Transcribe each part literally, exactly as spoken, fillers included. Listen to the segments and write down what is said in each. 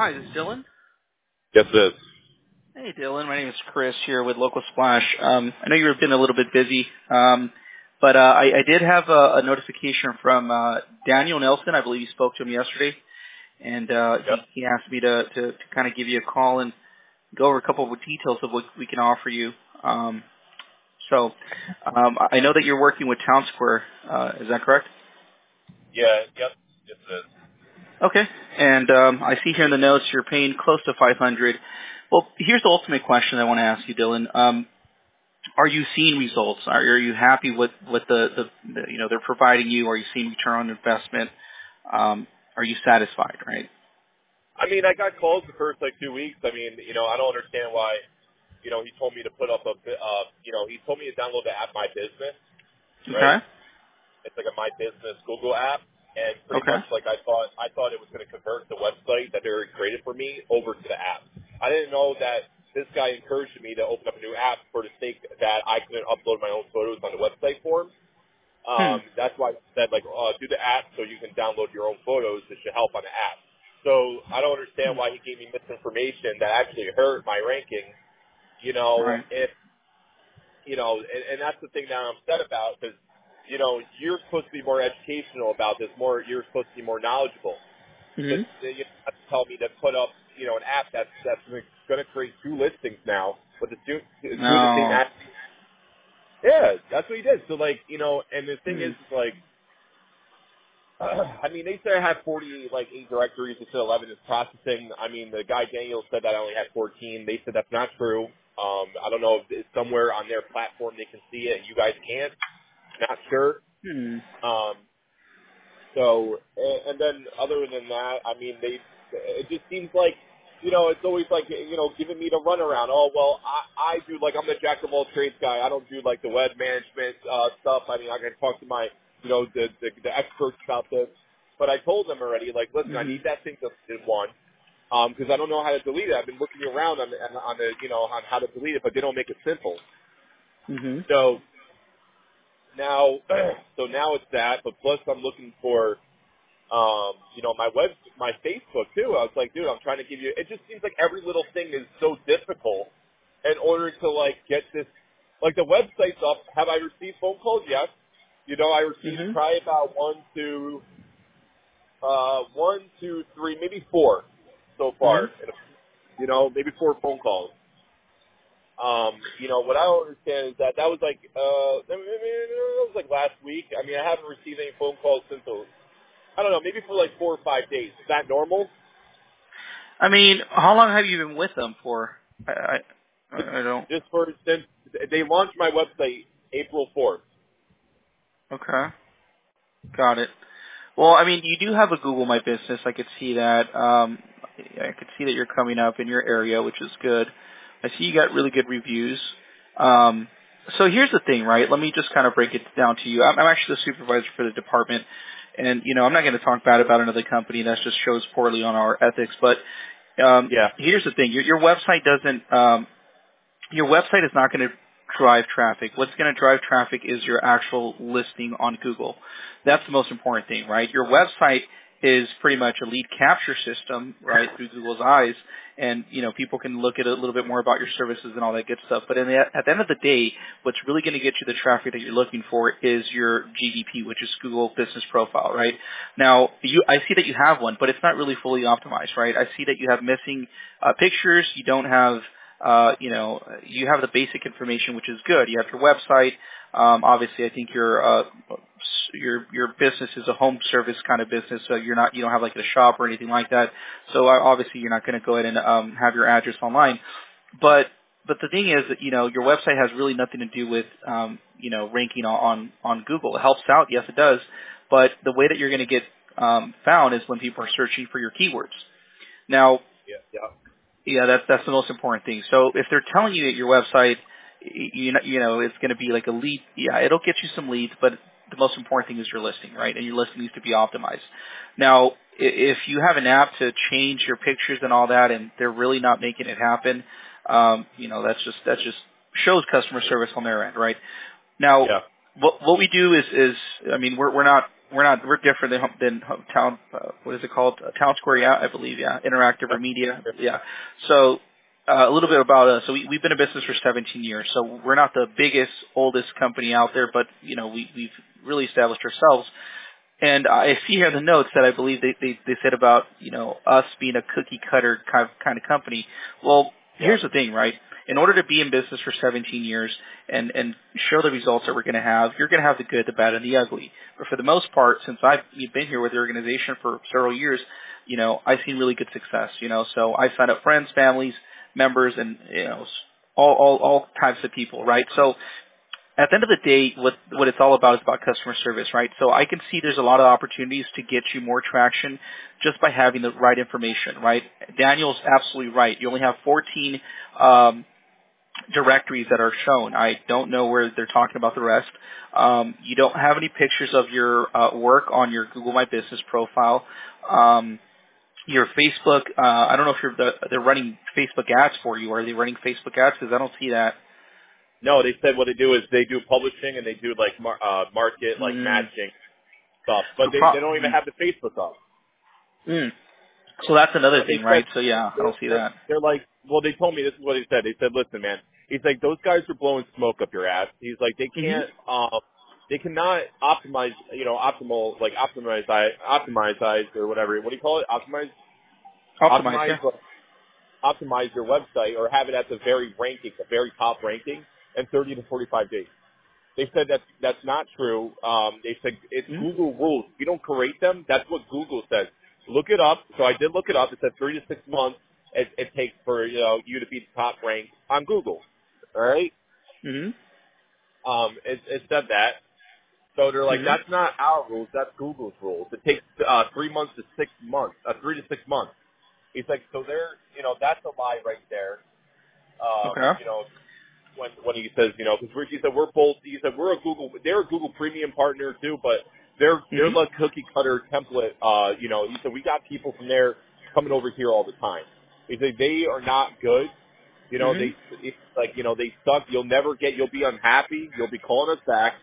Hi, this is Dylan. Yes, it is. Hey, Dylan. My name is Chris here with Local Splash. Um, I know you've been a little bit busy, um, but uh, I, I did have a, a notification from uh, Daniel Nelson. I believe you spoke to him yesterday, and uh, he, Yep. he asked me to, to, to kind of give you a call and go over a couple of details of what we can offer you. Um, so um, I know that you're working with Town Square. Uh, is that correct? Yeah. Yep. Yes, it is. Okay. And um, I see here in the notes you're paying close to five hundred. Well, here's the ultimate question I want to ask you, Dylan. Um, are you seeing results? Are, are you happy with what the, the, the you know they're providing you? Are you seeing return on investment? Um, are you satisfied? Right. I mean, I got calls the first like two weeks. I mean, you know, I don't understand why. You know, he told me to put up a, bi- uh, you know, he told me to download the app My Business, right? Okay. It's like a My Business Google app, and pretty Okay. much like I thought, I thought it was going to convert the website that they already created for me over to the app. I didn't know that this guy encouraged me to open up a new app for the sake that I couldn't upload my own photos on the website for him. Hmm. Um, that's why I said, like, uh, do the app so you can download your own photos. It should help on the app. So I don't understand Hmm. why he gave me misinformation that actually hurt my ranking. You know, Right. if, you know, and, and that's the thing that I'm upset about because, you know, you're supposed to be more educational about this, more, you're supposed to be more knowledgeable. But Hmm. you have to tell me to put up, you know, an app that's, that's going to create two listings now with the two, two of the same No. app. Yeah, that's what he did. So, like, you know, and the thing Hmm. is, like, I mean, they said I had forty, like, eight directories instead of eleven is processing. I mean, the guy Daniel said that I only had fourteen. They said that's not true. Um, I don't know if it's somewhere on their platform they can see it and you guys can't. Not sure. Hmm. Um, so, and, and then other than that, I mean, they, it just seems like, you know, it's always like, you know, giving me the runaround. Oh, well, I, I do, like, I'm the jack of all trades guy. I don't do, like, the web management uh, stuff. I mean, I can talk to my, you know, the, the, the experts about this. But I told them already, like, listen, I Hmm. need that thing deleted, one, because I don't know how to delete it. I've been looking around on the, on the, you know, on how to delete it, but they don't make it simple. Hmm. So now, so now it's that, but plus I'm looking for, um, you know, my web, my Facebook too. I was like, dude, I'm trying to give you. It just seems like every little thing is so difficult in order to like get this. Like the website's up. Have I received phone calls? Yes. You know, I received Hmm. probably about one, two, uh, one, two, three, maybe four so Hmm. far. You know, maybe four phone calls. Um, you know, what I don't understand is that that was like, uh, I mean, it was like last week. I mean, I haven't received any phone calls since, the, I don't know, maybe for like four or five days. Is that normal? I mean, how long have you been with them for? I I, I I don't. Just for since they launched my website April fourth. Okay. Got it. Well, I mean, you do have a Google My Business. I could see that. Um, I could see that you're coming up in your area, which is good. I see you got really good reviews. Um, so here's the thing, right? Let me just kind of break it down to you. I'm, I'm actually the supervisor for the department, and you know, I'm not going to talk bad about another company. That just shows poorly on our ethics. But um, Yeah. here's the thing: your, your website doesn't. Um, your website is not going to drive traffic. What's going to drive traffic is your actual listing on Google. That's the most important thing, right? Your website is pretty much a lead capture system, right, through Google's eyes, and you know people can look at a little bit more about your services and all that good stuff. But in the, at the end of the day, what's really going to get you the traffic that you're looking for is your G B P, which is Google Business Profile, right? Now, you, I see that you have one, but it's not really fully optimized, right? I see that you have missing uh, pictures. You don't have uh, you know, you have the basic information, which is good. You have your website. Um, obviously, I think your uh, your your business is a home service kind of business, so you're not you don't have like a shop or anything like that. So uh, obviously, you're not going to go ahead and um, have your address online. But but the thing is that you know your website has really nothing to do with um, you know ranking on on Google. It helps out, yes, it does. But the way that you're going to get um, found is when people are searching for your keywords. Now, Yeah. Yeah. yeah, that's that's the most important thing. So if they're telling you that your website, you know, you know, it's going to be like a lead, yeah, it'll get you some leads, but the most important thing is your listing, right? And your listing needs to be optimized. Now, i- if you have an app to change your pictures and all that, and they're really not making it happen, um, you know, that's just that just shows customer service on their end, right? Now, Yeah. what what we do is is I mean we're we're not we're not we're different than than town. Uh, what is it called? Uh, Town Square, yeah, I believe, yeah. Interactive or media, yeah. So uh, a little bit about us. So we, we've been in business for seventeen years. So we're not the biggest, oldest company out there, but you know we we've really established ourselves. And I see here in the notes that I believe they, they, they said about, you know, us being a cookie cutter kind of, kind of company. Well, Yeah. here's the thing, right? In order to be in business for seventeen years and, and show the results that we're going to have, you're going to have the good, the bad, and the ugly. But for the most part, since I've been here with the organization for several years, you know, I've seen really good success, you know. So I sign up friends, families, members, and, you know, all, all, all types of people, right? So at the end of the day, what what it's all about is about customer service, right? So I can see there's a lot of opportunities to get you more traction just by having the right information, right? Daniel's absolutely right. You only have fourteen um, directories that are shown. I don't know where they're talking about the rest. Um, you don't have any pictures of your uh, work on your Google My Business profile. Um, your Facebook, uh, I don't know if you're the, they're running Facebook ads for you. Are they running Facebook ads? Because I don't see that. No, they said what they do is they do publishing and they do like mar- uh, market like Mm. matching stuff, but So they pro- they don't even have the Facebook up. mm. So that's another So they thing, said right? So yeah, I they're, don't see they're that. they're like, well, they told me this is what he said. They said, listen, man, he's like those guys are blowing smoke up your ass. He's like they Mhm. can't um they cannot optimize you know optimal like optimize optimize or whatever. What do you call it? Optimize Optimize, optimize yeah. optimize your website or have it at the very ranking, the very top ranking in thirty to forty-five days. They said that that's not true. Um, they said it's Mhm. Google rules. If you don't create them, that's what Google says. Look it up. So I did look it up. It said three to six months it, it takes for you know you to be the top ranked on Google. All right. Mhm. Um, it, it said that. So they're like, Mhm. that's not our rules. That's Google's rules. It takes uh, three months to six months. Uh, three to six months. He's like, so they're you know that's a lie right there. Um, Okay. you know, when when he says, you know, because he said we're both. He said we're a Google. They're a Google Premium partner too, but they're they're Mhm. like cookie cutter template. Uh, you know, he said we got people from there coming over here all the time. He said they are not good. You know, Mhm. they it's like you know they suck. You'll never get. You'll be unhappy. You'll be calling us back.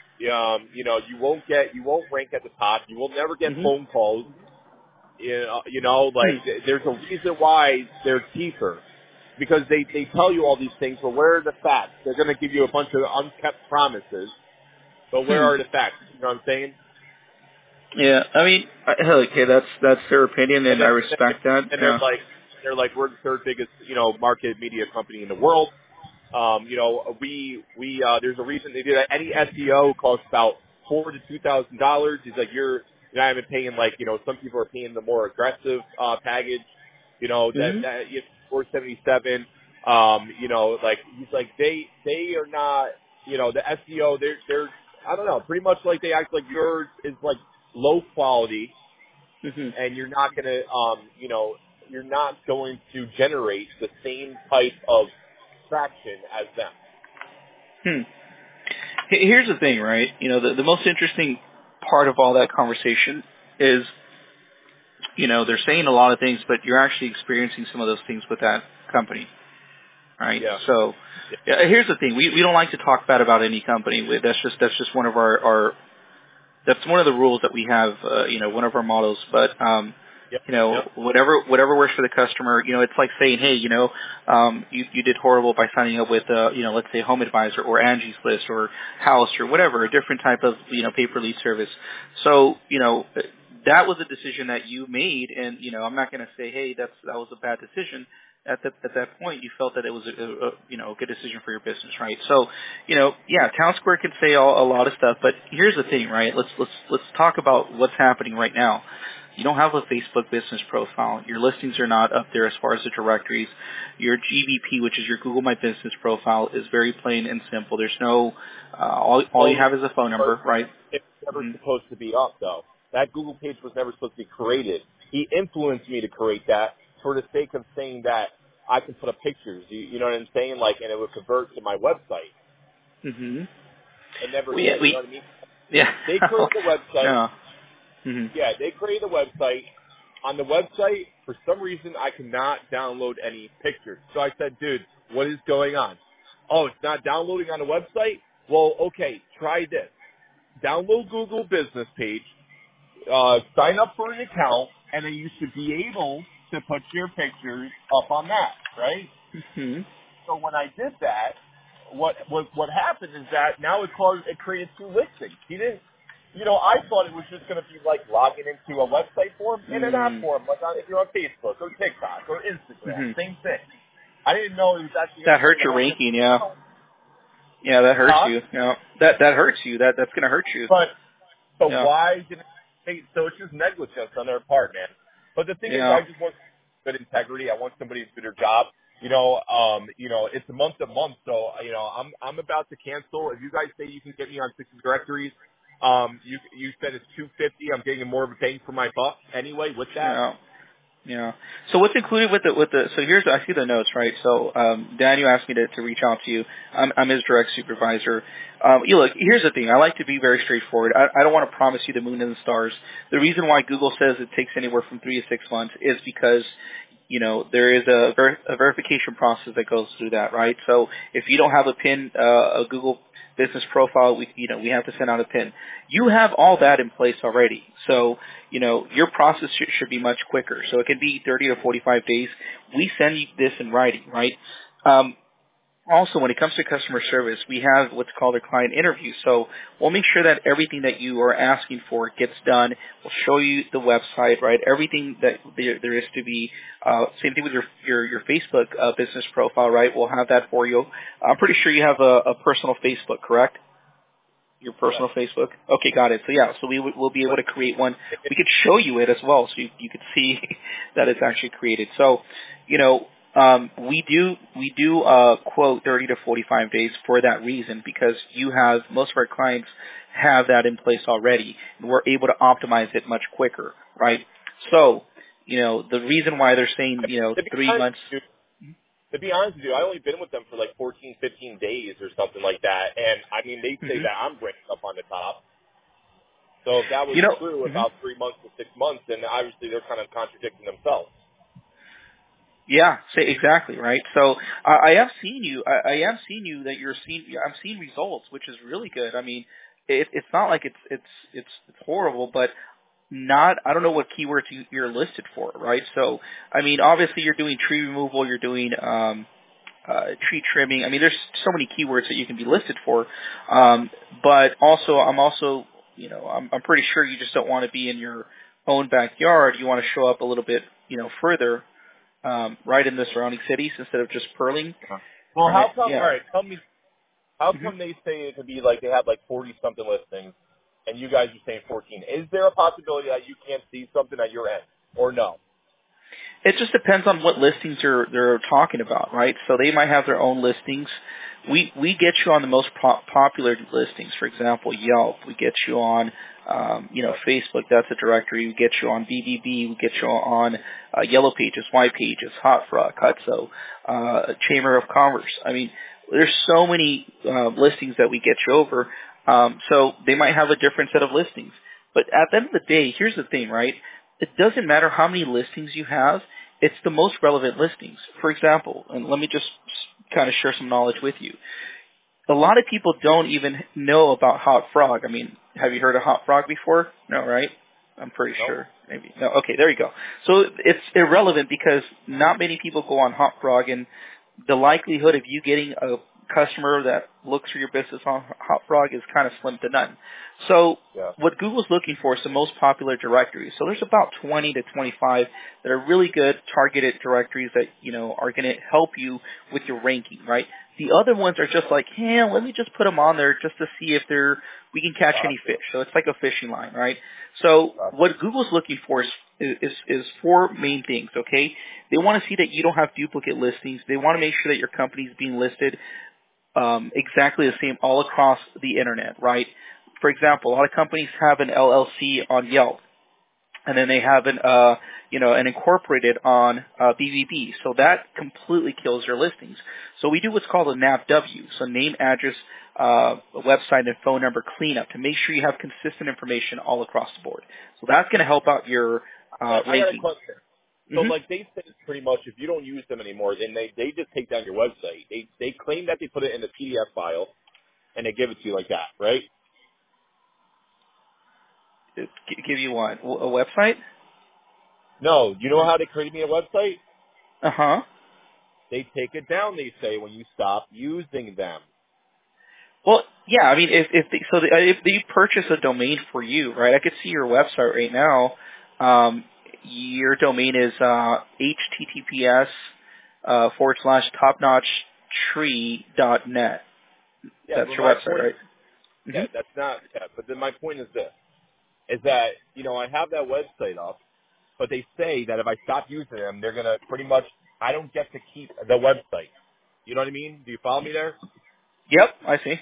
Um, you know, you won't get. You won't rank at the top. You will never get Mhm. phone calls. You know, you know, like Hmm. th- there's a reason why they're cheaper because they they tell you all these things, but where are the facts? They're going to give you a bunch of unkept promises, but where Hmm. are the facts? You know what I'm saying? Yeah. I mean, I- hell, okay, that's that's their opinion, And and I then respect that. and they're Yeah. like they're like we're the third biggest you know market media company in the world. Um, you know, we we uh, there's a reason they do that. Any S E O costs about four to two thousand dollars. He's like, you're you're not even paying like you know some people are paying the more aggressive uh, package. You know that Mhm. that it's four seventy seven. Um, you know, like he's like they they are not you know the S E O. They're they're I don't know. Pretty much like they act like yours is like low quality, Mhm. and you're not gonna um you know you're not going to generate the same type of traction as them. Hmm. H- Here's the thing, right? You know, the the most interesting part of all that conversation is, you know, they're saying a lot of things, but you're actually experiencing some of those things with that company, right? Yeah. So, Yeah. yeah, here's the thing: we we don't like to talk bad about any company. We- That's just that's just one of our our that's one of the rules that we have, uh, you know, one of our models. But, um, Yep. you know, Yep. whatever whatever works for the customer, you know, it's like saying, hey, you know, um, you, you did horrible by signing up with, uh, you know, let's say Home Advisor or Angie's List or House or whatever, a different type of, you know, pay per lead service. So, you know, that was a decision that you made, and you know, I'm not going to say, hey, that's that was a bad decision. At that at that point, you felt that it was a, a, a you know a good decision for your business, right? So, you know, yeah, Town Square can say all, a lot of stuff, but here's the thing, right? Let's let's let's talk about what's happening right now. You don't have a Facebook business profile. Your listings are not up there as far as the directories. Your G B P, which is your Google My Business profile, is very plain and simple. There's no uh, all all you Well, have is a phone number, right? it's never Mm-hmm. supposed to be up though. That Google page was never supposed to be created. He influenced me to create that for the sake of saying that I can put up pictures. You, you know what I'm saying? Like, and it would convert to my website. Mm-hmm. It never We did. You we know what I mean? yeah. They created a website. no. Mm-hmm. Yeah, they created a website. On the website, for some reason, I cannot download any pictures. So I said, dude, what is going on? Oh, it's not downloading on the website? Well, okay, try this. Download Google Business Page, uh, sign up for an account, and then you should be able to put your pictures up on that, right? Hmm. So when I did that, what what what happened is that now it caused it created two listings. He didn't, you know, I thought it was just going to be like logging into a website form in an app Mm. form, like on, if you're on Facebook or TikTok or Instagram, Hmm. same thing. I didn't know it was actually going That to be hurts able to your have ranking, different yeah. accounts. Yeah, that hurts Huh? you. Yeah, that that hurts you. That that's gonna hurt you. But but Yeah, why didn't they? So it's just negligence on their part, man. But the thing is, yeah, I just want good integrity. I want somebody to do their job. You know, um, you know, it's a month to month, so you know, I'm I'm about to cancel. If you guys say you can get me on six directories, um, you you said it's two fifty. I'm getting more of a bang for my buck anyway with that. yeah. Yeah. So what's included with the with the so here's I see the notes, right? So um Daniel asked me to, to reach out to you. I'm I'm his direct supervisor. Um you look, here's the thing. I like to be very straightforward. I, I don't want to promise you the moon and the stars. The reason why Google says it takes anywhere from three to six months is because you know, there is a, ver- a verification process that goes through that, right? So if you don't have a PIN, uh, a Google business profile, we, you know, we have to send out a PIN. You have all that in place already. So, you know, your process should, should be much quicker. So it can be thirty to forty-five days. We send you this in writing, right? Um, also, when it comes to customer service, we have what's called a client interview. So we'll make sure that everything that you are asking for gets done. We'll show you the website, right? Everything that there, there is to be. Uh, same thing with your your, your Facebook uh, business profile, right? We'll have that for you. I'm pretty sure you have a, a personal Facebook, correct? Your Yes. personal Facebook? Okay, got it. So yeah, so we w- we'll be able to create one. We could show you it as well, so you, you could see that it's actually created. So, you know, um, we do we do uh, quote thirty to forty-five days for that reason because you have most of our clients have that in place already, and we're able to optimize it much quicker, right? So, you know, the reason why they're saying you know To be three honest, months. dude, to be honest with you, I only been with them for like fourteen, fifteen days or something like that, and I mean they say Hmm. that I'm ranked up on the top. So if that was You know. true Mhm. about three months to six months, then obviously they're kind of contradicting themselves. Yeah, say exactly right. So uh, I have seen you. I, I have seen you that you're seeing. I'm seeing results, which is really good. I mean, it, it's not like it's it's it's it's horrible, but not. I don't know what keywords you, you're listed for, right? So I mean, obviously you're doing tree removal, you're doing um, uh, tree trimming. I mean, there's so many keywords that you can be listed for. Um, but also, I'm also, you know, I'm, I'm pretty sure you just don't want to be in your own backyard. You want to show up a little bit, you know, further um, right in the surrounding cities instead of just Perling, Uh-huh. Well, right? how come? All Yeah. right, tell me, how Hmm. come they say it could be like they have like forty something listings, and you guys are saying fourteen? Is there a possibility that you can't see something at your end, or no? It just depends on what listings they're they're talking about, right? So they might have their own listings. We we get you on the most po- popular listings. For example, Yelp. We get you on, um, you know, Facebook. That's a directory. We get you on B B B. We get you on uh, Yellow Pages, White Pages, Hot Frog, Hutso, uh, Chamber of Commerce. I mean, there's so many uh, listings that we get you over. Um, so they might have a different set of listings. But at the end of the day, here's the thing, right? It doesn't matter how many listings you have. It's the most relevant listings. For example, and let me just kind of share some knowledge with you. A lot of people don't even know about Hot Frog. I mean, have you heard of Hot Frog before? No, right? I'm pretty Nope. sure. Maybe. No. Okay, there you go. So it's irrelevant because not many people go on Hot Frog, and the likelihood of you getting a customer that looks for your business on Hot Frog is kind of slim to none. So Yeah. what Google's looking for is the most popular directories. So there's about twenty to twenty-five that are really good targeted directories that, you know, are going to help you with your ranking, right? The other ones are just like, hey, let me just put them on there just to see if they're, we can catch any Gotcha. fish. So it's like a fishing line, right? So Gotcha. what Google's looking for is, is, is four main things, okay? They want to see that you don't have duplicate listings. They want to make sure that your company is being listed um, exactly the same all across the internet, right? For example, a lot of companies have an L L C on Yelp, and then they have an, uh, you know, an incorporated on uh, B B B. So that completely kills your listings. So we do what's called a N A V W, so name, address, uh, website, and phone number cleanup to make sure you have consistent information all across the board. So that's going to help out your uh, I got a ranking. question. So, Hmm. like, they say pretty much if you don't use them anymore, then they they just take down your website. They they claim that they put it in the P D F file and they give it to you like that, right? G- give you what? A website? No, you know how they created me a website? Uh huh. They take it down, they say, when you stop using them. Well, yeah. I mean, if if they, so, the, if you purchase a domain for you, right? I could see your website right now. Um, your domain is uh, https uh, forward slash topnotchtree dot net. Yeah, That's but your my website, point, right? yeah, Mm-hmm. that's not, yeah, but then my point is this, is that, you know, I have that website up, but they say that if I stop using them, they're going to pretty much, I don't get to keep the website. You know what I mean? Do you follow me there? Yep, I see.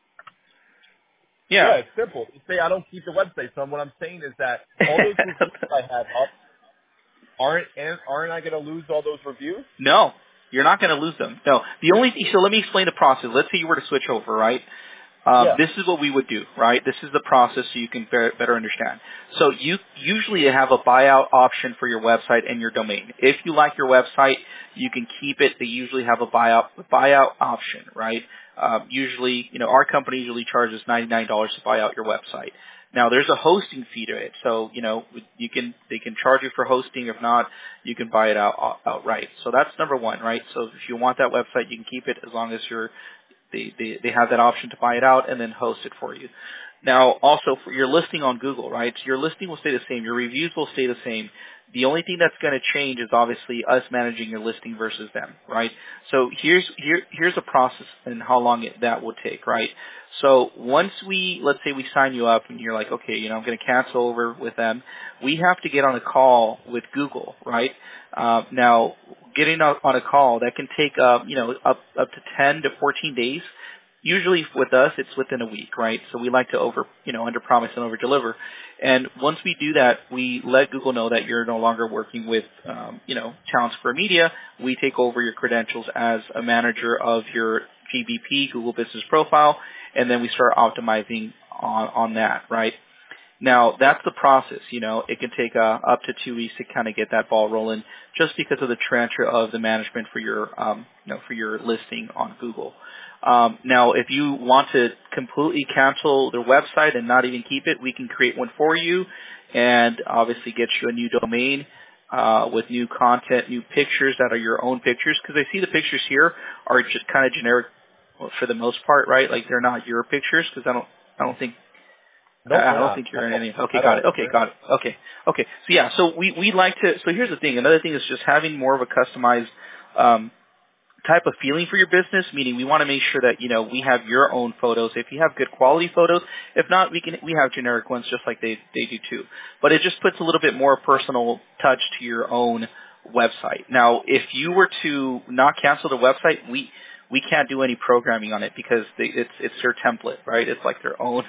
Yeah, Yeah. it's simple. They say I don't keep the website. So what I'm saying is that all those reviews I have up, aren't, aren't I going to lose all those reviews? No, you're not going to lose them. No. The only so let me explain the process. Let's say you were to switch over, right? Um, Yeah. this is what we would do, right? This is the process so you can be- better understand. So you usually have a buyout option for your website and your domain. If you like your website, you can keep it. They usually have a buyout buyout option, right? Um, usually, you know, our company usually charges ninety-nine dollars to buy out your website. Now, there's a hosting fee to it, so you know you can they can charge you for hosting. If not, you can buy it out outright. So that's number one, right? So if you want that website, you can keep it as long as you're they, they, they have that option to buy it out and then host it for you. Now, also for your listing on Google, right? So your listing will stay the same. Your reviews will stay the same. The only thing that's going to change is obviously us managing your listing versus them, right? So here's here here's a process and how long it, that will take, right? So once we, let's say we sign you up and you're like, okay, you know, I'm going to cancel over with them, we have to get on a call with Google, right? Uh, now, getting on on a call, that can take, uh, you know, up, up to ten to fourteen days. Usually with us, it's within a week, right? So we like to over, you know, under promise and over deliver. And once we do that, we let Google know that you're no longer working with, um, you know, Talent Square Media. We take over your credentials as a manager of your G B P, Google Business Profile, and then we start optimizing on, on that, right? Now, that's the process, you know. It can take uh, up to two weeks to kind of get that ball rolling just because of the transfer of the management for your, um, you know, for your listing on Google. Um, now, if you want to completely cancel their website and not even keep it, we can create one for you and obviously get you a new domain uh, with new content, new pictures that are your own pictures. Because I see the pictures here are just kind of generic for the most part, right? Like they're not your pictures because I don't, I don't think Nope, I they're don't not. think you're At in all. any. Okay, At got all. it. Okay, They're got not. it. Okay, okay. So yeah, so we we like to. So here's the thing. Another thing is just having more of a customized um, type of feeling for your business. Meaning, we want to make sure that you know we have your own photos. If you have good quality photos, if not, we can we have generic ones just like they they do too. But it just puts a little bit more personal touch to your own website. Now, if you were to not cancel the website, we we can't do any programming on it because they, it's it's their template, right? It's like their own.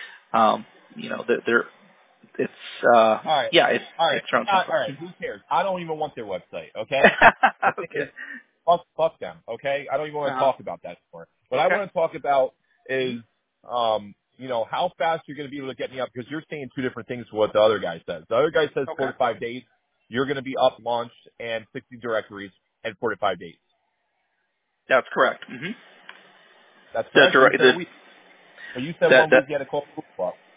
Um, you know, they're, they're it's uh, All right. yeah, it's All right. it's their own Uh, all template. right. Who cares? I don't even want their website, okay? The thing is, Okay. fuck, fuck them, okay? I don't even want to Uh-huh. talk about that anymore. What I Okay. want to talk about hmm is, um, you know, how fast you're going to be able to get me up because you're saying two different things to what the other guy says. The other guy says four Okay. to five days. You're going to be up, launched, and sixty directories in four to five days. That's correct. hmm That's The correct. You direct said a the week. But you said that one that week you had to call Google up.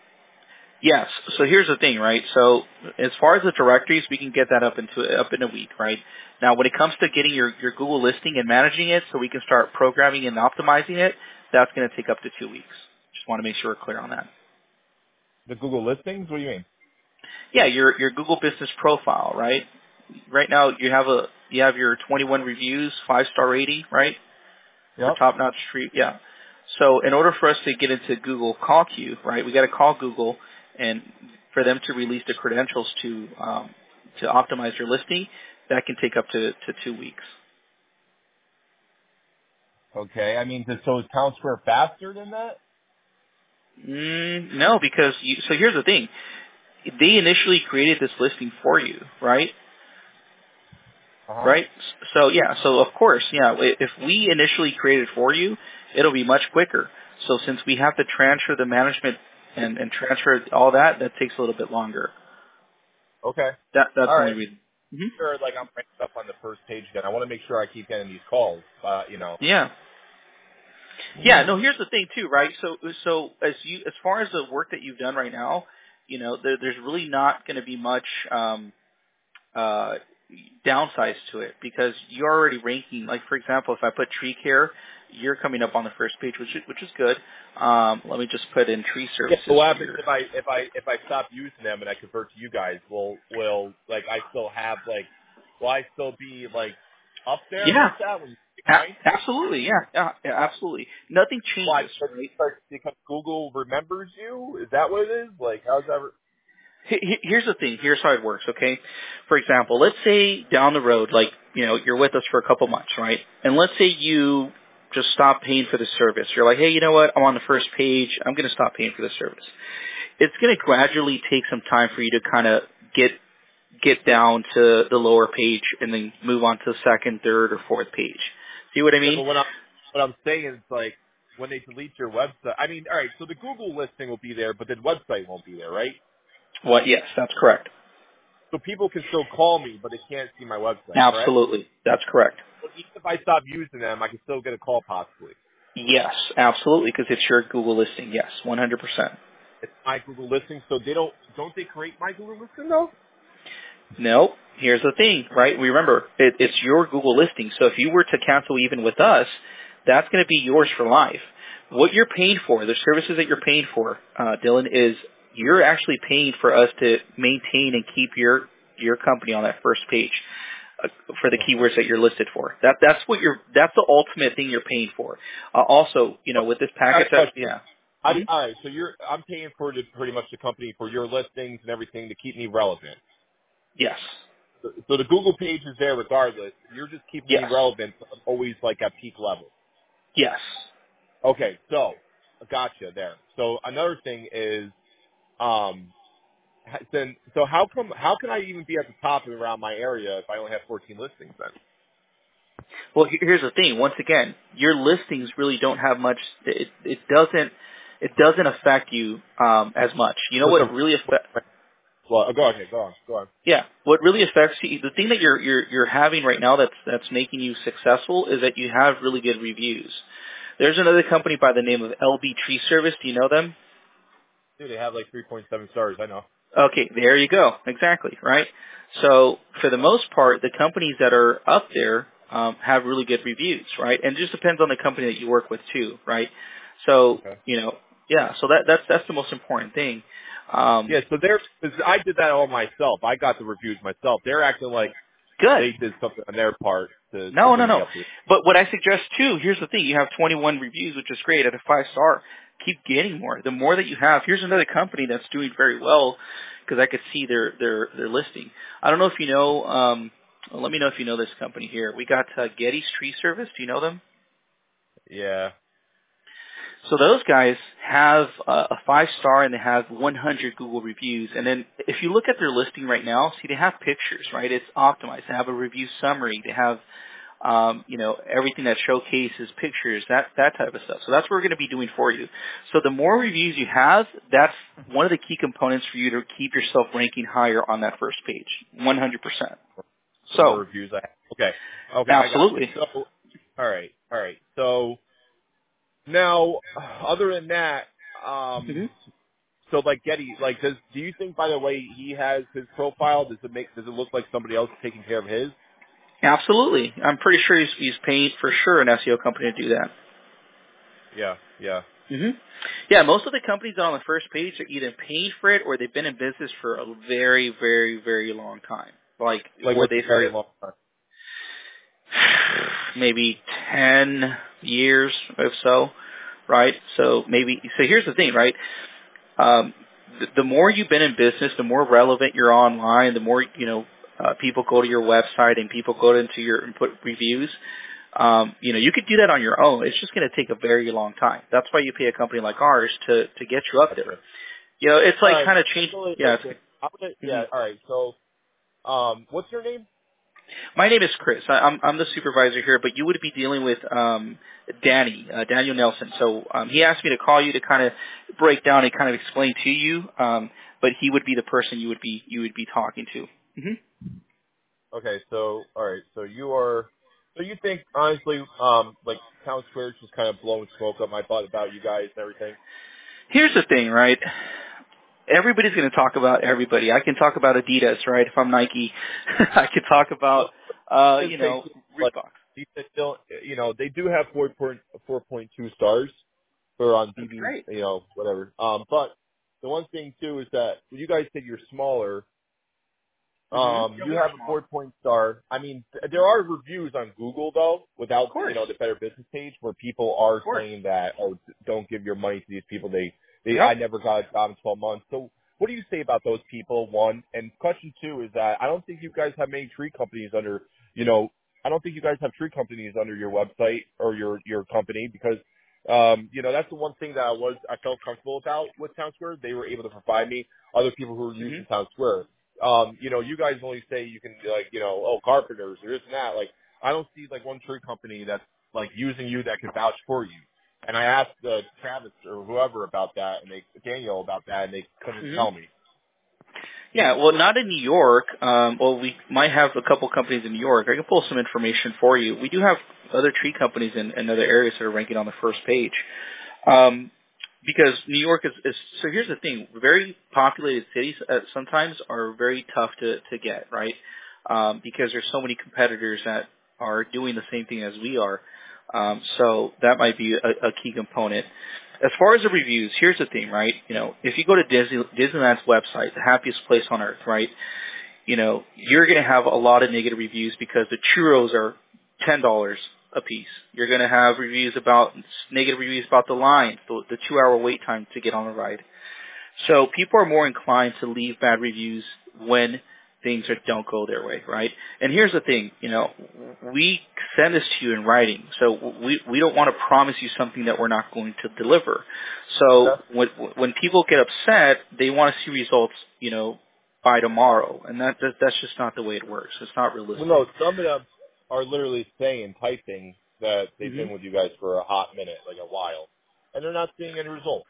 yes. So here's the thing, right? So as far as the directories, we can get that up into up in a week, right? Now, when it comes to getting your your Google listing and managing it, so we can start programming and optimizing it, that's going to take up to two weeks. Just want to make sure we're clear on that. The Google listings? What do you mean? Yeah, your your Google Business Profile, right? Right now, you have a you have your twenty-one reviews, five star rating, right? For Yep. Top Notch Street, yeah. So in order for us to get into Google Call Queue, right, we got to call Google, and for them to release the credentials to um, to optimize your listing, that can take up to, to two weeks. Okay. I mean, so is Town Square faster than that? Mm, no, because you, so here's the thing: they initially created this listing for you, right? Uh-huh. Right. So yeah. So of course, yeah. If we initially created for you, it'll be much quicker. So since we have to transfer the management and, and transfer all that, that takes a little bit longer. Okay. That that's All the only right. reason. hmm Sure, like I'm ranked up on the first page again. I want to make sure I keep getting these calls. Uh, you know. Yeah. Yeah. No. Here's the thing too, right? So so as you as far as the work that you've done right now, you know, there, there's really not going to be much um, uh, downsides to it because you're already ranking. Like for example, if I put tree care, you're coming up on the first page, which is, which is good. Um, let me just put in tree Yeah, services so what for happens your. if I if I if I stop using them and I convert to you guys? Will will like I still have like will I still be like up there Yeah, like that when you pick mine? a- absolutely. Yeah, yeah, yeah, absolutely. Nothing Why? changes, Because right? because Google remembers you? Is that what it is? Like how's that? Re- He- he- Here's the thing. Here's how it works, okay? For example, let's say down the road, like, you know, you're with us for a couple months, right? And let's say you just stop paying for the service. You're like, hey, you know what? I'm on the first page. I'm going to stop paying for the service. It's going to gradually take some time for you to kind of get get down to the lower page and then move on to the second, third, or fourth page. See what I yeah, mean? but what I'm what I'm saying is like when they delete your website. I mean, all right. So the Google listing will be there, but the website won't be there, right? What? Yes, that's correct. So people can still call me, but they can't see my website, correct? Absolutely. That's correct. But even if I stop using them, I can still get a call possibly. Yes, absolutely, because it's your Google listing. Yes, one hundred percent. It's my Google listing, so they don't don't they create my Google listing though? No, here's the thing, right? Remember, it, it's your Google listing. So if you were to cancel even with us, that's going to be yours for life. What you're paying for, the services that you're paying for, uh, Dylan, is you're actually paying for us to maintain and keep your your company on that first page uh, for the keywords that you're listed for. That that's what you're. That's the ultimate thing you're paying for. Uh, also, you know, But with this I got package, a that question. yeah. I, Mhm. all right, so you're I'm paying for the, pretty much the company for your listings and everything to keep me relevant. Yes. So, so the Google page is there regardless. You're just keeping me Yes. relevant, so I'm always like at peak level. Yes. Okay, so gotcha there. So another thing is, um, ha- then so how come how can I even be at the top and around my area if I only have fourteen listings then? Well, he- here's the thing. Once again, your listings really don't have much. It, it doesn't. It doesn't affect you um, as much. You know What's what the really affect? well? Go ahead, go on, go on. Yeah, what really affects you. The thing that you're you're you're having right now that's that's making you successful is that you have really good reviews. There's another company by the name of L B Tree Service. Do you know them? Dude, they have like three point seven stars. I know. Okay, there you go. Exactly, right? So for the most part, the companies that are up there um, have really good reviews, right? And it just depends on the company that you work with too, right? So, Okay. you know, yeah, so that that's that's the most important thing. Um, Yeah, so they're, cause I did that all myself. I got the reviews myself. They're acting like good. they did something on their part to, to No, no, bring me no. up here. But what I suggest too, here's the thing: you have twenty-one reviews, which is great at a five star. Keep getting more. The more that you have, here's another company that's doing very well because I could see their their their listing. I don't know if you know. Um, well, let me know if you know this company here. We got uh, Getty's Tree Service. Do you know them? Yeah. So those guys have uh, a five star and they have one hundred Google reviews. And then if you look at their listing right now, see they have pictures, right? It's optimized. They have a review summary. They have um, you know, everything that showcases pictures, that that type of stuff. So that's what we're going to be doing for you. So the more reviews you have, that's one of the key components for you to keep yourself ranking higher on that first page, one hundred percent. The more So, reviews I have. Okay. Okay, I got you. absolutely. So, alright, alright. So, now, other than that, um, hmm so like Getty, like does, do you think by the way he has his profile, does it make, does it look like somebody else is taking care of his? Absolutely. I'm pretty sure he's, he's paid for sure an S E O company to do that. Yeah, yeah. hmm Yeah, most of the companies on the first page are either paying for it or they've been in business for a very, very, very long time. Like Like where what's a they've very long time? maybe ten years or so, right? So maybe, so here's the thing, right? Um, the, the more you've been in business, the more relevant you're online, the more, you know, uh, people go to your website and people go into your and put reviews. Um, you know, you could do that on your own. It's just going to take a very long time. That's why you pay a company like ours to, to get you up there. Gotcha. You know, it's like Alright, kind of change. so Yeah. listen, I'm gonna, It's, yeah, alright, so, um, what's your name? My name is Chris. I, I'm I'm the supervisor here, but you would be dealing with um, Danny, uh, Daniel Nelson. So um, he asked me to call you to kind of break down and kind of explain to you, um, but he would be the person you would be you would be talking to. hmm Okay, so all right, so you are, so you think honestly, um, like Town Square just kind of blowing smoke up my butt about you guys and everything. Here's the thing, right? everybody's going to talk about everybody. I can talk about Adidas, right? If I'm Nike, I can talk about, uh, you know, like, Reebok. they still, you know, they do have four point four point two stars for on That's B B, great. you know, whatever. Um, but the one thing too is that when you guys said you're smaller, Mm-hmm. um, Yeah, you we are have a small. four point star. I mean, th- there are reviews on Google though, Of without you course. know the Better Business page, where people are Of course. saying that, oh, d- don't give your money to these people. They, they, Yep. I never got a job in twelve months. So, what do you say about those people? One, and question two is that I don't think you guys have many tree companies under, you know, I don't think you guys have tree companies under your website or your your company because. Um, you know, that's the one thing that I was, I felt comfortable about with Town Square. They were able to provide me other people who were using Mm-hmm. Town Square. Um, you know, you guys only say you can like, you know, oh, carpenters or this and that. Like, I don't see like one tree company that's like using you that can vouch for you. And I asked uh, Travis or whoever about that, and they Daniel about that, and they couldn't Mm-hmm. tell me. Yeah, well, not in New York. Um, well, we might have a couple companies in New York. I can pull some information for you. We do have other tree companies in, in other areas that are ranking on the first page. Um, because New York is, is, so here's the thing, very populated cities uh, sometimes are very tough to, to get, right? Um, because there's so many competitors that are doing the same thing as we are. Um, so that might be a, a key component. As far as the reviews, here's the thing, right? You know, if you go to Disney, Disneyland's website, the happiest place on earth, right? You know, you're going to have a lot of negative reviews because the churros are ten dollars a piece. You're going to have reviews about, negative reviews about the line, the, the two hour wait time to get on the ride. So people are more inclined to leave bad reviews when things are, don't go their way, right? And here's the thing, you know, we send this to you in writing, so we we don't want to promise you something that we're not going to deliver. So Okay. when when people get upset, they want to see results, you know, by tomorrow, and that, that that's just not the way it works. It's not Well, realistic. no, some of them are literally saying, typing that they've hmm been with you guys for a hot minute, like a while, and they're not seeing any results.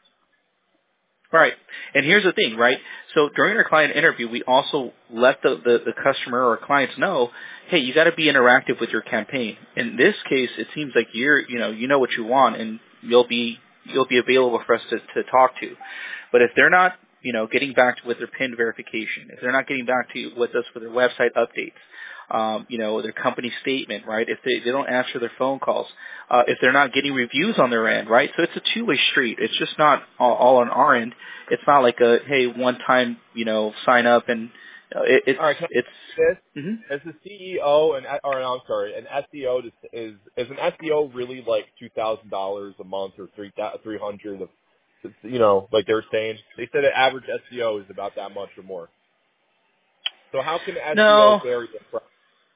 Right. And here's the thing, right? So during our client interview, we also let the, the, the customer or clients know, hey, you got to be interactive with your campaign. In this case, it seems like you're, you know, you know what you want, and you'll be you'll be available for us to, to talk to. But if they're not, you know, getting back to with their PIN verification, if they're not getting back to with us with their website updates, um, you know, their company statement, right? If they, they don't answer their phone calls, uh, if they're not getting reviews on their end, right? So it's a two-way street. It's just not all, all on our end. It's not like a, hey, one time, you know, sign up and uh, it, it's, All right, can it's, I ask this? mm-hmm. As a C E O and or no, I'm sorry, an S E O is is, is an S E O really like two thousand dollars a month or three three hundred of, you know, like they were saying, they said an average S E O is about that much or more. So how can S E O No, vary the price?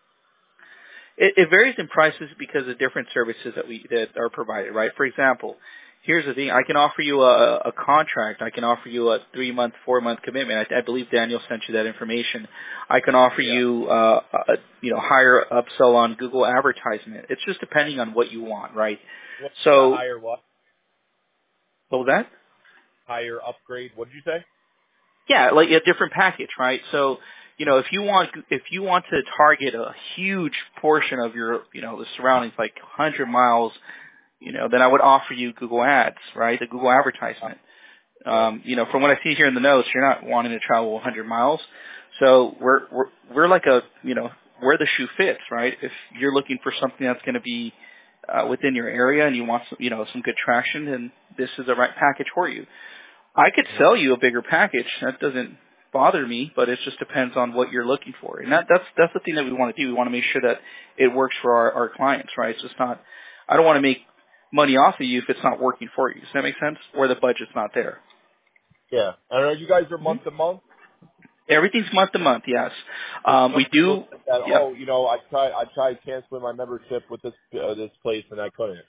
It, it varies in prices because of different services that we that are provided, right? For example, here's the thing: I can offer you a, a contract. I can offer you a three-month, four-month commitment. I, I believe Daniel sent you that information. I can offer Yeah. you, uh, a, you know, higher upsell on Google advertisement. It's just depending on what you want, right? What's the So, higher what? what was that? Higher upgrade? What did you say? Yeah, like a different package, right? So, you know, if you want if you want to target a huge portion of your, you know, the surroundings, like one hundred miles, you know, then I would offer you Google Ads, right? The Google Uh, advertisement. right. Um, you know, from what I see here in the notes, you're not wanting to travel one hundred miles. So we're, we're, we're like a, you know, where the shoe fits, right? If you're looking for something that's going to be uh, within your area and you want some, you know, some good traction, then this is the right package for you. I could Mhm. sell you a bigger package. That doesn't bother me, but it just depends on what you're looking for. And that, that's, that's the thing that we want to do. We want to make sure that it works for our, our clients, right? It's just not, I don't want to make money off of you if it's not working for you. Does that make sense? Or the budget's not there. Yeah. And are you guys are hmm month to month? Everything's month to month, yes. Because Um, some we people do, said that, yeah. oh, you know, I tried, I tried canceling my membership with this uh, this place and I couldn't.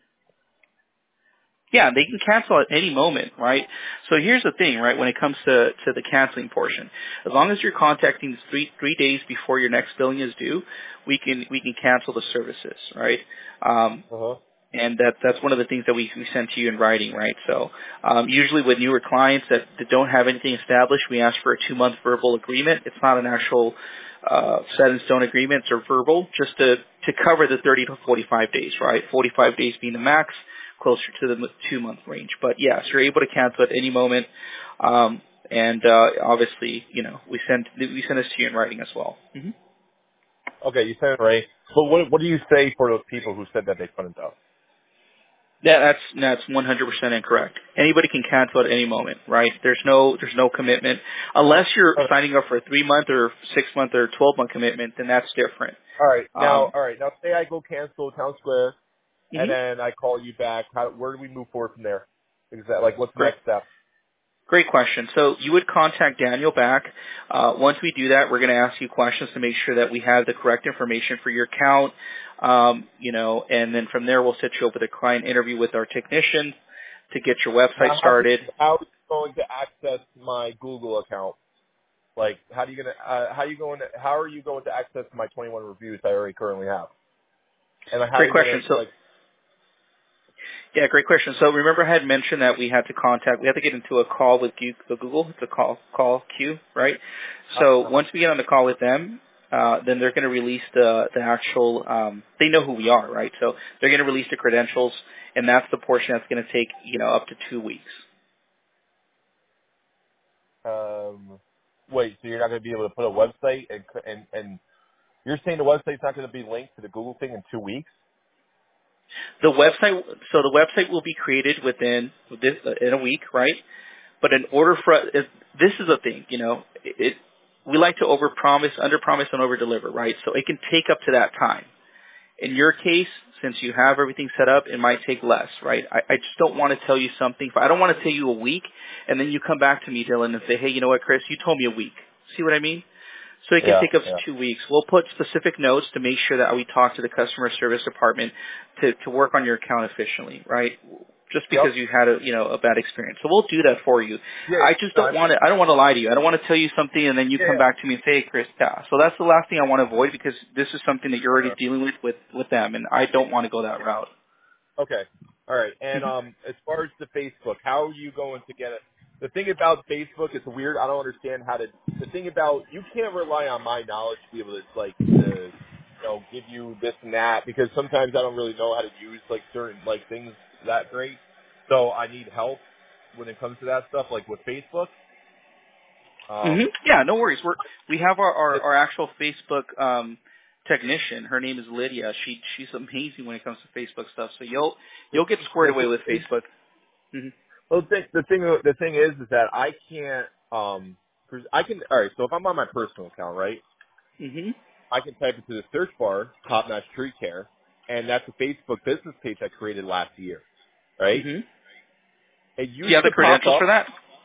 Yeah, they can cancel at any moment, right? So here's the thing, right, when it comes to, to the canceling portion. As long as you're contacting three three days before your next billing is due, we can we can cancel the services, right? Um, Uh huh. and that that's one of the things that we, we send to you in writing, right? So um, usually with newer clients that, that don't have anything established, we ask for a two month verbal agreement. It's not an actual uh, set in stone agreement; it's a verbal, just to to cover the thirty to forty five days, right? Forty five days being the max, closer to the two month range. But yes, you're able to cancel at any moment. Um, and uh, obviously, you know, we send we send this to you in writing as well. Mm-hmm. Okay, you said it right. But what what do you say for those people who said that they couldn't though? That, that's that's one hundred percent incorrect. Anybody can cancel at any moment, right? There's no there's no commitment unless you're All right. signing up for a three month or six month or twelve month commitment. Then that's different. All right. Now, Um, all right. Now, say I go cancel Town Square, and mhm. then I call you back. How? Where do we move forward from there? Is that like what's the Great. next step? Great question. So you would contact Daniel back. Uh, once we do that, we're going to ask you questions to make sure that we have the correct information for your account. Um, you know, and then from there we'll set you up with a client interview with our technician to get your website Now, how do, started. how are you going to access my Google account? Like, how do you gonna? Uh, how you going? To, how are you going to access my twenty-one reviews I already currently have? And like, how are Great you gonna question. So like? yeah, great question. So remember I had mentioned that we had to contact, we had to get into a call with Gu- the Google, it's a call, call queue, right? Uh, So uh, once we get on the call with them, uh, then they're going to release the, the actual, um, they know who we are, right? So they're going to release the credentials, and that's the portion that's going to take, you know, up to two weeks. um, wait, so you're not going to be able to put a website and and and you're saying the website's not going to be linked to the Google thing in two weeks? The website, so the website will be created within, this, in a week, right? But in order for it, this is a thing, you know, it, we like to overpromise, underpromise, and overdeliver, right? So it can take up to that time. In your case, since you have everything set up, it might take less, right? I, I just don't want to tell you something. I don't want to tell you a week, and then you come back to me, Dylan, and say, hey, you know what, Chris, you told me a week. See what I mean? So it can Yeah, take up to yeah. two weeks. We'll put specific notes to make sure that we talk to the customer service department to, to work on your account efficiently, right? Just because Yep. you had a you know a bad experience. So we'll do that for you. Yeah. I just No, don't I want to. I don't want to lie to you. I don't want to tell you something and then you Yeah. come back to me and say, hey, Chris, yeah. So that's the last thing I want to avoid because this is something that you're yeah. already dealing with with with them, and I don't want to go that route. Okay. All right. And Mhm. um, as far as the Facebook, how are you going to get it? The thing about Facebook is weird. I don't understand how to. The thing about you can't rely on my knowledge to be able to like to you know give you this and that because sometimes I don't really know how to use like certain like things that great. So I need help when it comes to that stuff, like with Facebook. Mhm. Um, Yeah, no worries. We're we have our our, it, our actual Facebook um technician. Her name is Lydia. She she's amazing when it comes to Facebook stuff. So you'll the, you'll get squared the away with thing, Facebook. Mhm. well, the thing, the thing, the thing is, is that I can't. Um, pres- I can. All right. So if I'm on my personal account, right? Mhm. I can type into the search bar, Top Notch Tree Care, and that's a Facebook business page I created last year, right? Mhm. It Do you used have the to pop credentials for up, that?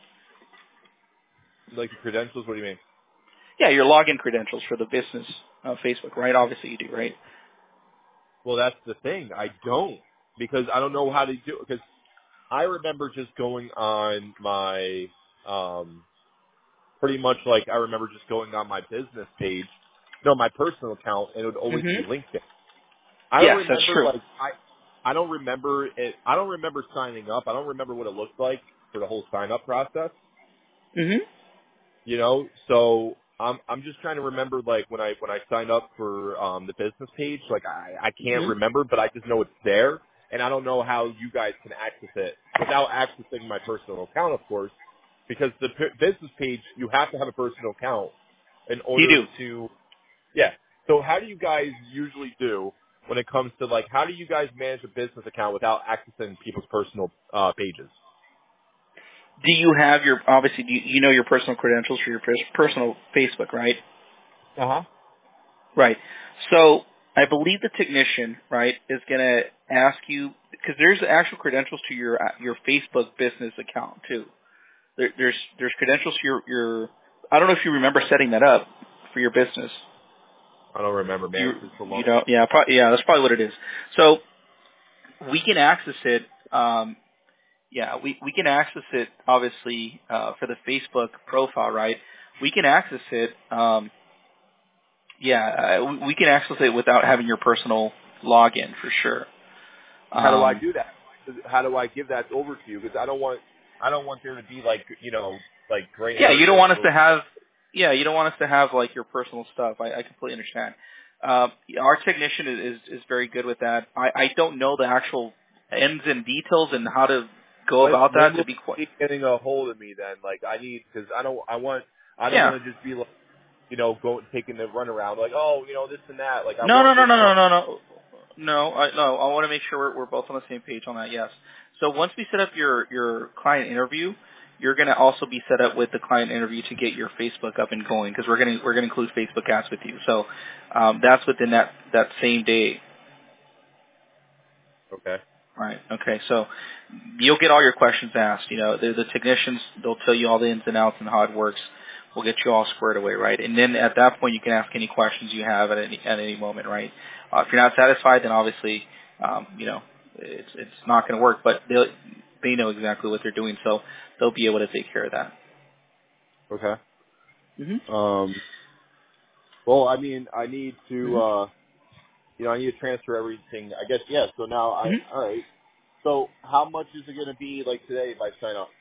like the credentials, what do you mean? Yeah, your login credentials for the business uh, Facebook, right? Obviously you do, right? Well, that's the thing. I don't, because I don't know how to do it, because I remember just going on my, um, pretty much like I remember just going on my business page, no, my personal account, and it would always be Mhm. linked there. I don't Yes, that's remember, true. like, I, I don't remember it, I don't remember signing up. I don't remember what it looked like for the whole sign up process. Mhm. You know, so I'm I'm just trying to remember like when I when I signed up for um the business page, like I I can't Mhm. remember, but I just know it's there, and I don't know how you guys can access it without accessing my personal account, of course, because the p- business page you have to have a personal account in You order do. to yeah. So how do you guys usually do when it comes to like how do you guys manage a business account without accessing people's personal uh pages? Do you have your obviously do you, you know your personal credentials for your pers- personal Facebook, right? Uh huh. Right. So I believe the technician, right, is going to ask you because there's actual credentials to your uh, your Facebook business account too. There, there's there's credentials to your your. I don't know if you remember setting that up for your business. I don't remember, man. You It's been so you long. don't yeah pro- yeah that's probably what it is. So we can access it. Um, yeah, we we can access it obviously uh, for the Facebook profile, right? We can access it. Um, Yeah, uh, we we can access it without having your personal login for sure. How do I Um, do that? How do I give that over to you? Because I don't want, I don't want there to be like, you know, like gray yeah, you don't areas want us where. to have. Yeah, you don't want us to have like your personal stuff. I, I completely understand. Um, our technician is, is is very good with that. I, I don't know the actual ends and details and how to go when, about when that will to be quite. you be getting a hold of me then? Like I need because I don't I want I don't Yeah. want to just be like you know go taking the runaround like oh you know this and that like I No, no, want no, this no, done. no, no, no. No, I, no. I want to make sure we're, we're both on the same page on that. Yes. So once we set up your your client interview, you're going to also be set up with the client interview to get your Facebook up and going because we're going to we're going to include Facebook ads with you. So um, that's within that that same day. Okay. Right. Okay. So you'll get all your questions asked. You know, the, the technicians, they'll tell you all the ins and outs and how it works. We'll get you all squared away, right? And then at that point, you can ask any questions you have at any at any moment, right? Uh, if you're not satisfied, then obviously, um, you know, it's it's not going to work. But they they know exactly what they're doing, so they'll be able to take care of that. Okay. Mm-hmm. Um. Well, I mean, I need to. Mm-hmm. uh You know, I need to transfer everything. I guess yeah. So now I Mm-hmm. all right. So how much is it going to be like today if I sign up?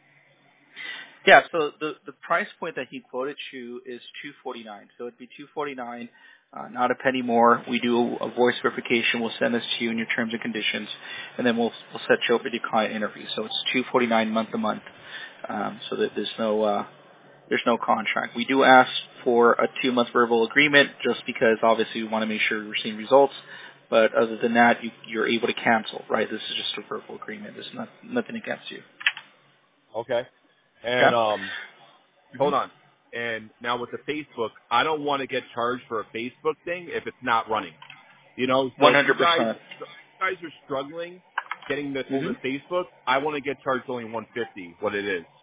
Yeah, so the the price point that he quoted you is two forty nine. So it'd be two forty nine, uh, not a penny more. We do a voice verification. We'll send this to you in your terms and conditions, and then we'll we'll set you up with your client interview. So it's two forty nine month to month. Um, so that there's no uh, there's no contract. We do ask for a two month verbal agreement just because obviously we want to make sure we're seeing results. But other than that, you, you're able to cancel, right? This is just a verbal agreement. There's not, nothing against you. Okay. Okay. And um, Mm-hmm. hold on. And now with the Facebook, I don't want to get charged for a Facebook thing if it's not running. You know, so One if you hundred guys percent. if you guys are struggling getting this hold Mm-hmm. of Facebook, I want to get charged only one fifty. What it is.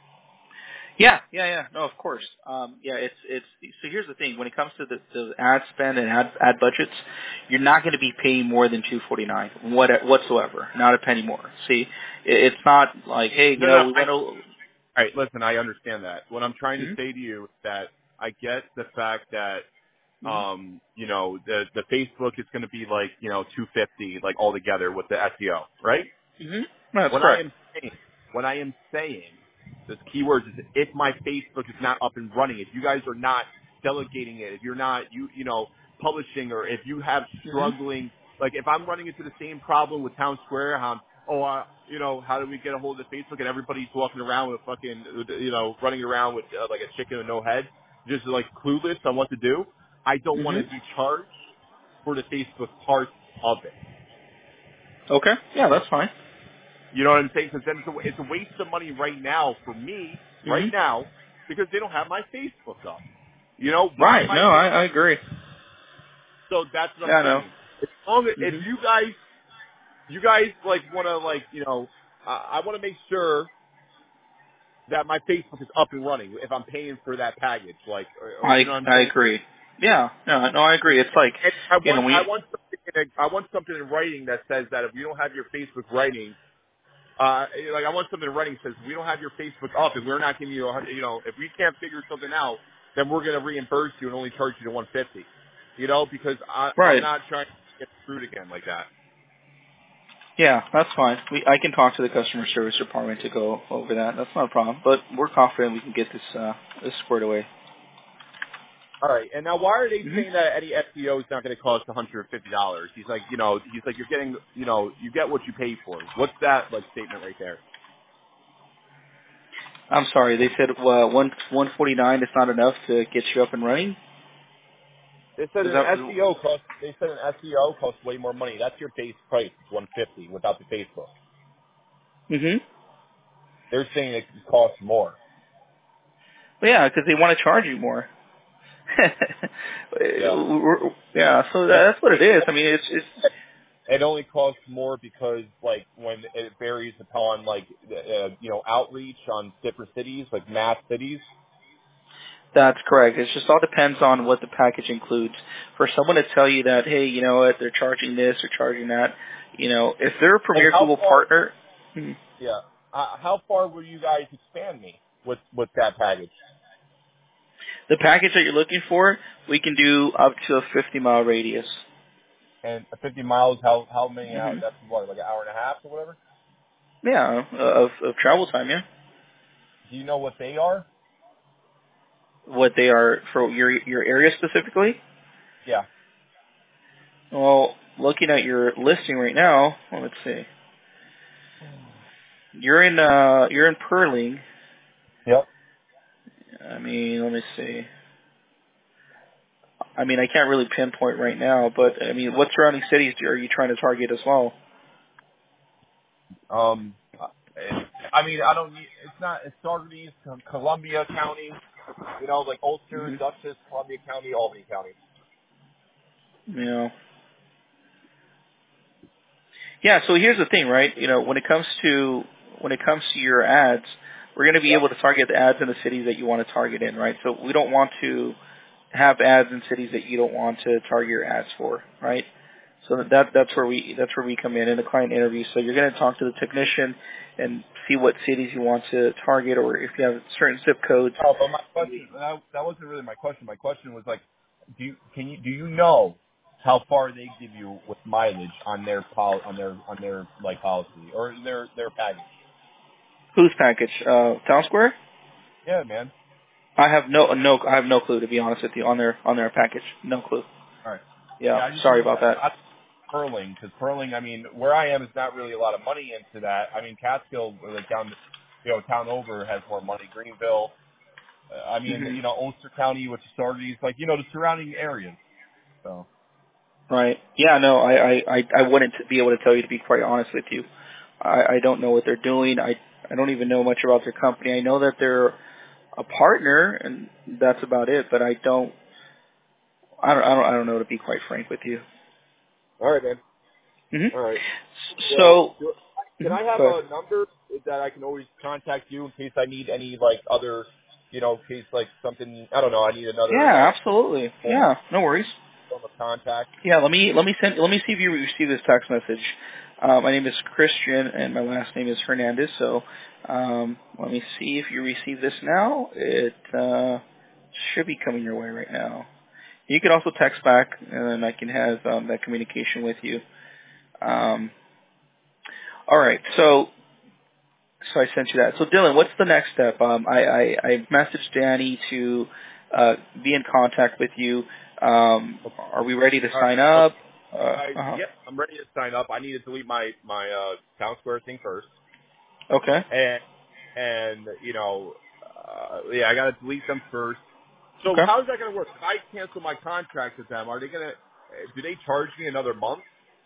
Yeah, yeah, yeah. No, of course. Um, yeah, it's it's. So here's the thing: when it comes to the, the ad spend and ad ad budgets, you're not going to be paying more than two forty nine what whatsoever, not a penny more. See, it, it's not like, hey, you No, know, no. we I, want all to. right, listen. I understand that. What I'm trying to Mm-hmm. say to you is that I get the fact that Mm-hmm. um, you know, the the Facebook is going to be like you know two fifty like all together with the S E O, right? Mm-hmm. No, that's What I correct. am saying, what I am saying, this keywords is if my Facebook is not up and running, if you guys are not delegating it, if you're not, you, you know, publishing, or if you have Mm-hmm. struggling, like if I'm running into the same problem with Town Square, um, oh, uh, you know, how do we get a hold of Facebook and everybody's walking around with fucking, you know, running around with uh, like a chicken with no head, just like clueless on what to do. I don't want to Mm-hmm. be charged for the Facebook part of it. Okay. Yeah, that's fine. You know what I'm saying? Because then it's a, it's a waste of money right now for me, right Mm-hmm. now, because they don't have my Facebook up. You know, why Right. am I No, I, paying? I agree. So that's what I'm Yeah, no. saying. As long as, if Mm-hmm. you guys, you guys like want to like, you know, uh, I want to make sure that my Facebook is up and running if I'm paying for that package, like, or, or I you know what I'm I saying? agree. Yeah. No, no, I agree. It's like, And I you know, want, I we. want something, in a, I want something in writing that says that if you don't have your Facebook writing, Uh, like I want something in writing that says we don't have your Facebook up and we're not giving you a hundred, you know, if we can't figure something out, then we're going to reimburse you and only charge you to one fifty. You know, because I, I'm Right. not trying to get screwed again like that. Yeah, that's fine. We I can talk to the customer service department to go over that. That's not a problem. But we're confident we can get this uh this squared away. All right, and now why are they hmm saying that any S E O is not going to cost one hundred fifty dollars? He's like, you know, he's like, you're getting, you know, you get what you pay for. What's that like statement right there? I'm sorry. They said uh, one one forty nine is not enough to get you up and running. They said Is an that? S E O cost. They said an S E O costs way more money. That's your base price, one fifty, without the Facebook. hmm They're saying it costs more. Well, yeah, because they want to charge you more. Yeah. We're- yeah, so And that's what it is. I mean, it's it's it only costs more because, like, when it varies upon, like, uh, you know, outreach on different cities, like mass cities. That's correct. It just all depends on what the package includes. For someone to tell you that, hey, you know what, they're charging this or charging that, you know, if they're a Like, Premier how Google far? partner, hmm, Yeah. Uh, how far will you guys expand me with with that package? the package that you're looking for, we can do up to a fifty mile radius. And fifty miles, how how many hours? hmm That's what, like an hour and a half or whatever. Yeah, of, of travel time, yeah. Do you know what they are? What they are for your your area specifically? Yeah. Well, looking at your listing right now, well, let's see. You're in uh you're in Perling. Yep. I mean, let me see. I mean, I can't really pinpoint right now, but I mean, what surrounding cities are you trying to target as well? Um, I mean, I don't need. It's not. It's Saugerties, Columbia County. You know, like Ulster, Mm-hmm. Dutchess, Columbia County, Albany County. You know. Yeah, so here's the thing, right? You know, when it comes to when it comes to your ads, we're going to be Yep. able to target the ads in the cities that you want to target in, right? So we don't want to have ads in cities that you don't want to target your ads for, right? So that, that that's where we that's where we come in in the client interview. So you're going to talk to the technician and see what cities you want to target, or if you have certain zip codes. Oh, but my question that, that wasn't really my question. My question was like, do you can you do you know how far they give you with mileage on their pol on their on their like policy or their their package? Whose package? Uh, Town Square? Yeah, man. I have no no I have no clue, to be honest with you, on their on their package. No clue. All right. Yeah, Yeah, I just sorry didn't. about that. I, Perling, because Perling, I mean, where I am is not really a lot of money into that. I mean, Catskill, like down, you know, town over has more money. Greenville, uh, I mean, Hmm. you know, Ulster County, which is Saugerties, like you know, the surrounding areas. So. Right. Yeah, no, I, I, I I wouldn't be able to tell you, to be quite honest with you. I, I don't know what they're doing. I, I don't even know much about their company. I know that they're a partner, and that's about it. But I don't, I don't, I don't, I don't know, to be quite frank with you. All right, man. Hmm. All right. Well, So, do, can mhm, I have go ahead. a number that I can always contact you in case I need any like other, you know, in case like something I don't know, I need another Yeah, like absolutely. form Yeah, no worries. of contact. Yeah, let me let me send let me see if you receive this text message. Uh, my name is Christian, and my last name is Hernandez. So um, let me see if you receive this now. It uh, should be coming your way right now. You can also text back, and then I can have um, that communication with you. Um, all right, so so I sent you that. So Dylan, what's the next step? Um, I, I I messaged Danny to uh, be in contact with you. Um, Okay. are we ready to All right. sign So, up? Uh, I, uh-huh. yep, I'm ready to sign up. I need to delete my my uh, Town Square thing first, Okay. and and you know, uh, yeah, I got to delete them first. So Okay. how is that going to work? If I cancel my contract with them, are they going to? Do they charge me another month?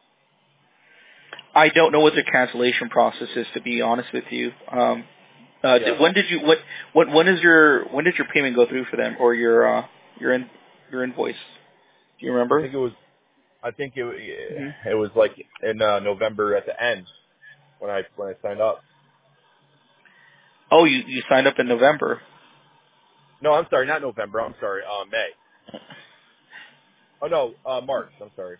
I don't know what the cancellation process is, to be honest with you. Um, uh, Yeah. did, when did you what what when is your when did your payment go through for them, or your uh, your in, your invoice? Do you I remember? think it was. I think it Hmm. it was like in uh, November at the end when I when I signed up. Oh, you you signed up in November. No, I'm sorry, not November. I'm sorry, uh, May. Oh no, uh, March. I'm sorry.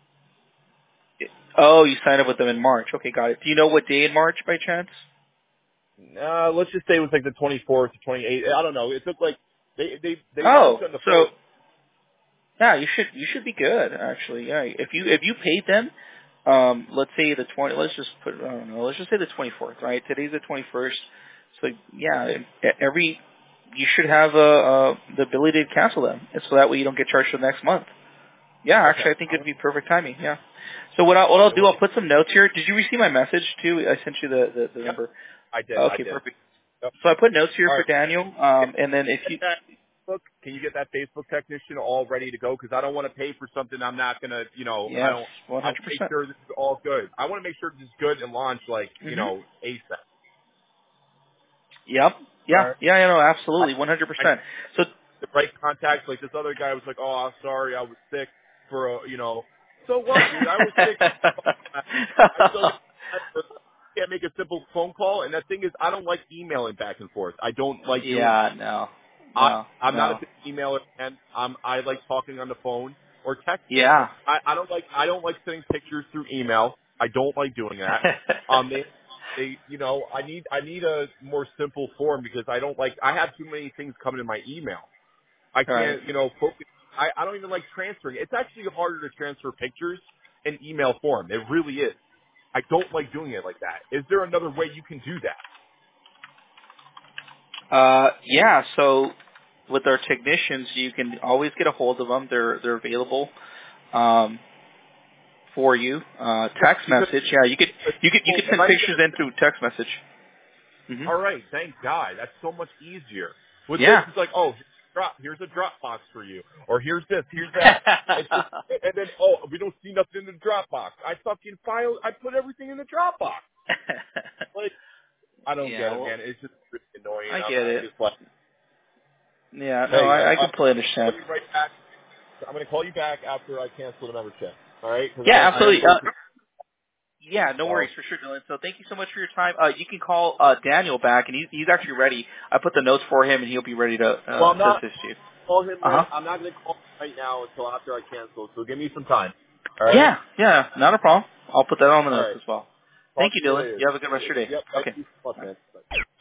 Oh, you signed up with them in March. Okay, got it. Do you know what day in March by chance? Uh, let's just say it was like the twenty-fourth, twenty-eighth. I don't know. It took like they they they Oh, launched on the so fourth. yeah, you should you should be good actually. Yeah, if you if you paid them, um, let's say the twenty. Let's just put I don't know. Let's just say the twenty fourth. Right, today's the twenty first. So yeah, e- every you should have uh, uh, the ability to cancel them, and so that way you don't get charged for the next month. Yeah, Okay. actually, I think it'd be perfect timing. Yeah. So what I what I'll It do, was. I'll put some notes here. Did you receive my message too? I sent you the the, the Yep. number. I did. I Okay, did. perfect. Yep. So I put notes here All for right. Daniel, Can um, and then if you you get that Facebook? Can you get that Facebook technician all ready to go? Because I don't want to pay for something I'm not gonna. You know, I yes, don't. one I want hundred to make percent. sure this is all good. I want to make sure this is good and launch like you Mhm. know ASAP. Yep. All Yeah. right. Yeah. Yeah. No. I, Absolutely. One hundred I percent. So. the right contacts. Like this other guy was like, "Oh, I'm sorry, I was sick for a, you know." So what, dude? I was sick. I still I can't make a simple phone call. And the thing is, I don't like emailing back and forth. I don't like doing yeah. that. No. I No. I'm not a No. good emailer, and I'm I like talking on the phone or texting. Yeah. I, I don't like I don't like sending pictures through email. I don't like doing that. Um, they they you know I need I need a more simple form because I don't like I have too many things coming in my email. I right. can't, you know, focus. I, I don't even like transferring. It's actually harder to transfer pictures in email form. It really is. I don't like doing it like that. Is there another way you can do that? Uh. Yeah. So with our technicians, you can always get a hold of them. They're they're available. Um. For you. Uh. Yeah, Text because message. Yeah. You could if you could you people, could if send I pictures get in through text message. Mm-hmm. All right, thank God. That's so much easier. With Yeah. this, it's like, oh, drop. Here's a Dropbox for you, or here's this, here's that. It's just, and then, oh, we don't see nothing in the Dropbox. I fucking file. I put everything in the Dropbox. Like, I don't yeah, get it, well, man. It's just really annoying. I I'm, get I'm it. just like, Yeah, no, hey, I, I uh, completely I'll understand. call you right back. I'm going to call you back after I cancel the membership. All right? Because Yeah, I, I am absolutely. going Uh, to. yeah, no So, worries for sure, Dylan. So thank you so much for your time. Uh, you can call uh, Daniel back, and he's he's actually ready. I put the notes for him, and he'll be ready to well, uh, I'm to not assist you. call him Uh right. huh. I'm not going to call him right now until after I cancel. So give me some time. All right? Yeah, yeah, not a problem. I'll put that on the All notes right. as well. Thank Talk you, to you Dylan. later. You have a good rest of your day. Yep. Thank Okay. you so much, Bye. man. Bye.